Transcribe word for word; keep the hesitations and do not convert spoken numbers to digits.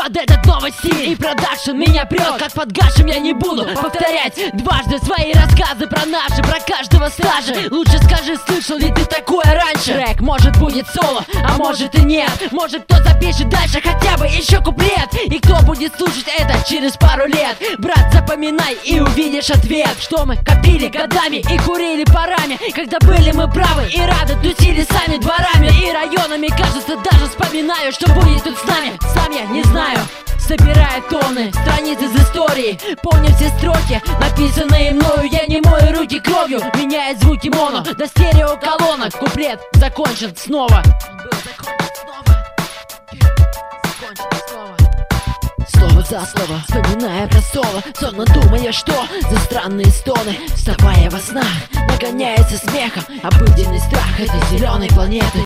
под этот новый стиль. И продакшн меня прет, как под гашем. Я не буду повторять дважды свои рассказы про наши, про каждого стажа. Лучше скажи, слышал ли ты такое раньше? Трек может будет соло, а может и нет. Может кто запишет дальше хотя бы еще куплет. И кто будет слушать это через пару лет? Брат, запоминай и увидишь ответ. Что мы копили годами и курили парами, когда были мы правы и рады тусили сами дворами и районами. Кажется, даже вспоминаю, что будет тут с нами. Сам я не знаю. Собирая тонны страниц из истории, помню все строки, написанные мною. Я не мою руки кровью, меняет звуки моно до стерео колонок. Куплет закончен снова. Слово за слово, вспоминая про соло, сонно думая, что за странные стоны. Вставая во снах, нагоняется смехом обыденный страх этой зеленой планеты.